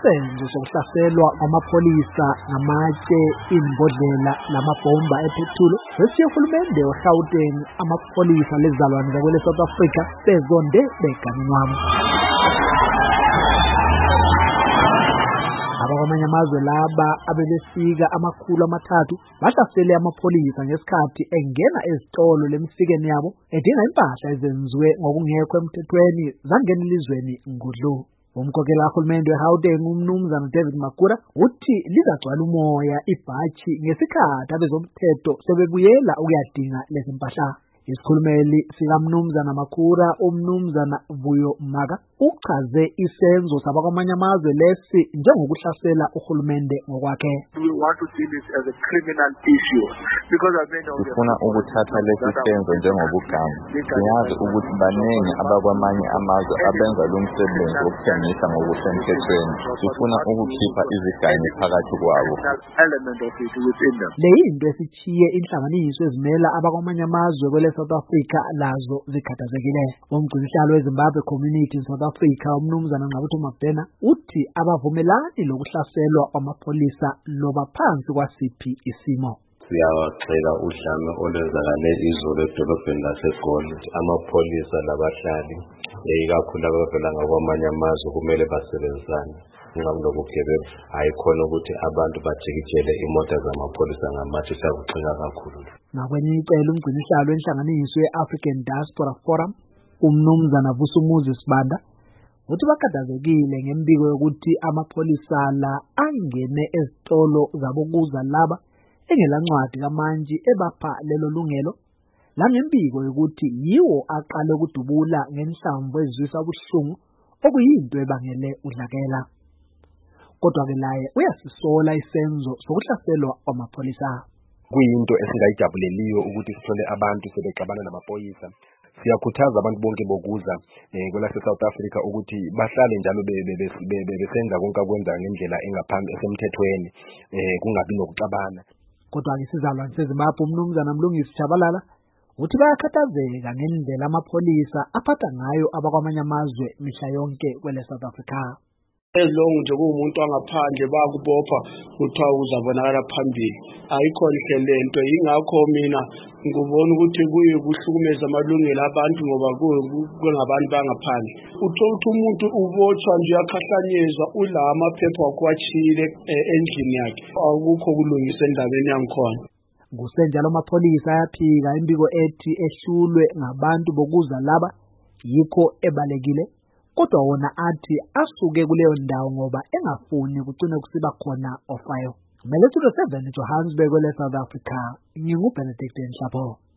isenzo sokuhlaselwa kwamapholisa ngamatshe, imbodlela lamabhomba ephethulu sesiye uhulumende weGauteng amapholisa lezalwane zakwele South Africa bezonde beganwamo. Abakwamanye amazwe laba abebefika 300 bahlasele amapholisa ngesikhathi engena ezitolo lemfikeni yabo edinga impahla ezenziwe ngokungekho emthethweni zangena elizweni ngudlu. Umkhokheli kahulumende weGauteng umnumzana David Makhura uthi lizacwala umoya ibhachi ngesikhathi abezomthetho sebebuyela ukuyadinga lezi mpahla. Isikhulumeli sikaMnumzana Makhura umnumzana Vuyo Maka uchaze isenzo sabakwamanye amazwe lesi njengokuhlasela uhulumende ngokwakhe. We want to see this as a criminal issue because sifuna ukuthatha lesi senzo njengobuganga. Siyazi ukuthi baningi abakwamanye amazwe abenza lo msebenzi wokuthengisa ngokusemthethweni. Sifuna ukukhipha izigangi phakathi kwabo. Le yinto esichiye inhlanganiso ezimela abakwamanye amazwe kwele South Africa lazo zikhathazekile. Umgcinisihlalo weZimbabwe Community in South Africa umnumzana Ngqabutho Mabhena uthi abavumelani lokuhlaselwa kwamapholisa loba phansi kwasiphi isimo. Siyawacela udlame olwenzakale izolo edolobheni laseGoli. Amapholisa labahlali ikakhulu abavela ngakwamanye amazwe kumele basebenzisane. Ngokugebengu ayikhona ukuthi abantu bajikijele imoto zamapholisa ngamatshe sakuxika kakhulu. Nakwenye icele umgcinisihlalo wenhlanganiso ye-African Diaspora Forum umnumzana Vusumuzi Sibanda uthi bakhathazekile ngembiko yokuthi amapholisa la angene ezitolo zabokuza laba engelancwadi kamanje ebapha lelo lungelo, la ngembiko yokuthi yiwo aqale ukudubula ngenhlamvu ezizwisa ubuhlungu okuyinto ebangele udlakela. Kodwa-ke laye uyasisola isenzo sokuhlaselwa kwamapholisa. Kuyinto esingayijabuleliyo ukuthi sithole abantu sebexabana namaphoyisa. Siyakhuthaza abantu bonke bokuza kwelase South Africa ukuthi bahlale njalo besenza konke akwenza ngendlela engaphambi esemthethweni, kungabi nokuxabana. Kodwa-ke isizalwane seZimbabwe umnumzana Mlungisi Chabalala uthi bayakhathazeka ngendlela amapholisa aphatha ngayo abakwamanye amazwe mihla yonke kwele South Africa. Ezilongo nje kuwumuntu angaphandle bakubopha kuthiwa uzabonakala phambili, ayikho nhle lento. Yingakho mina ngibona ukuthi kuye kuhlukumeza amalungelo abantu ngoba kungabantu bangaphandle. Uthola ukuthi umuntu ubotshwa nje akhahlanyezwa ula amaphepha wakwachile endlini yakhe, akukho kulungisa endabeni yangikhona. Kusenjalo amapholisa ayaphika imbiko ethi ehlulwe ngabantu bokuza laba yikho ebalekile, kodwa wona athi asuke kuleyo ndawo ngoba engafuni kugcine kusiba khona ofayo. Meletulo 7 Johannesburg kwele South Africa, nginguBenedict Nhlapho.